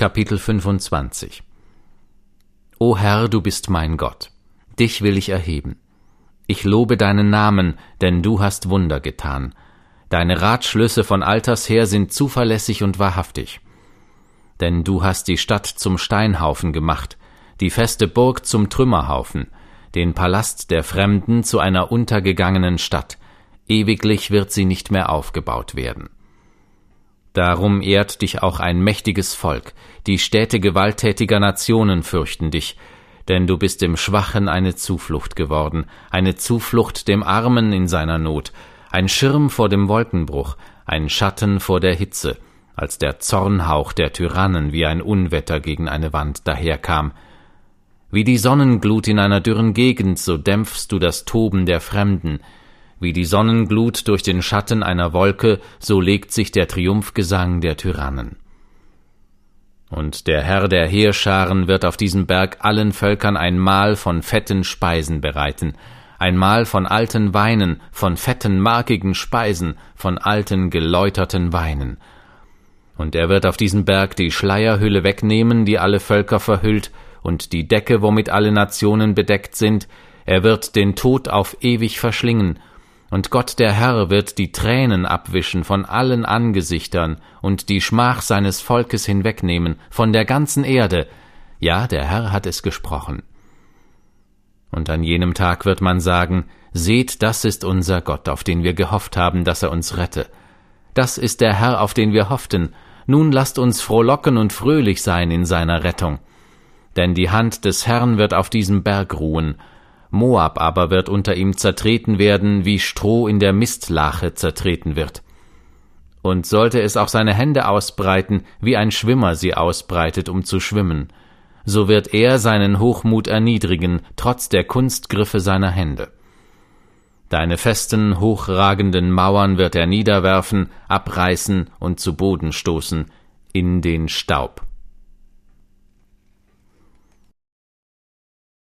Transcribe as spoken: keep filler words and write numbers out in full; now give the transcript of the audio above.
Kapitel fünfundzwanzig. O Herr, du bist mein Gott, dich will ich erheben. Ich lobe deinen Namen, denn du hast Wunder getan. Deine Ratschlüsse von alters her sind zuverlässig und wahrhaftig. Denn du hast die Stadt zum Steinhaufen gemacht, die feste Burg zum Trümmerhaufen, den Palast der Fremden zu einer untergegangenen Stadt. Ewiglich wird sie nicht mehr aufgebaut werden. Darum ehrt dich auch ein mächtiges Volk, die Städte gewalttätiger Nationen fürchten dich, denn du bist dem Schwachen eine Zuflucht geworden, eine Zuflucht dem Armen in seiner Not, ein Schirm vor dem Wolkenbruch, ein Schatten vor der Hitze, als der Zornhauch der Tyrannen wie ein Unwetter gegen eine Wand daherkam. Wie die Sonnenglut in einer dürren Gegend, so dämpfst du das Toben der Fremden. Wie die Sonnenglut durch den Schatten einer Wolke, so legt sich der Triumphgesang der Tyrannen. Und der Herr der Heerscharen wird auf diesem Berg allen Völkern ein Mahl von fetten Speisen bereiten, ein Mahl von alten Weinen, von fetten, markigen Speisen, von alten, geläuterten Weinen. Und er wird auf diesem Berg die Schleierhülle wegnehmen, die alle Völker verhüllt, und die Decke, womit alle Nationen bedeckt sind. Er wird den Tod auf ewig verschlingen, und Gott der Herr wird die Tränen abwischen von allen Angesichtern und die Schmach seines Volkes hinwegnehmen, von der ganzen Erde. Ja, der Herr hat es gesprochen. Und an jenem Tag wird man sagen, seht, das ist unser Gott, auf den wir gehofft haben, dass er uns rette. Das ist der Herr, auf den wir hofften. Nun lasst uns frohlocken und fröhlich sein in seiner Rettung. Denn die Hand des Herrn wird auf diesem Berg ruhen. Moab aber wird unter ihm zertreten werden, wie Stroh in der Mistlache zertreten wird. Und sollte es auch seine Hände ausbreiten, wie ein Schwimmer sie ausbreitet, um zu schwimmen, so wird er seinen Hochmut erniedrigen, trotz der Kunstgriffe seiner Hände. Deine festen, hochragenden Mauern wird er niederwerfen, abreißen und zu Boden stoßen, in den Staub.